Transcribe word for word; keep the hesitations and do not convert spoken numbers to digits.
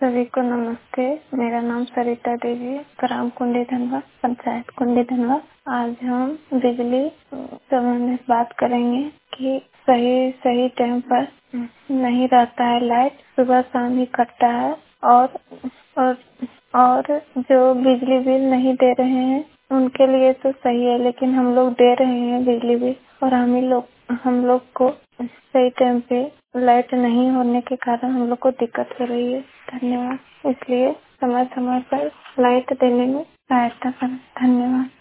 सभी को नमस्ते। मेरा नाम सरिता देवी है, ग्राम कुंडी धनवा, पंचायत कुंडी धनवा। आज हम बिजली संबंधित बात करेंगे कि सही सही टाइम पर नहीं रहता है लाइट, सुबह शाम ही कटता है। और और और जो बिजली बिल नहीं दे रहे हैं उनके लिए तो सही है, लेकिन हम लोग दे रहे हैं बिजली बिल और हम ही लोग हम लोग को सही टाइम पे लाइट नहीं होने के कारण हम लोग को दिक्कत हो रही है। धन्यवाद। इसलिए समय समय पर लाइट देने में सहायता करें। धन्यवाद।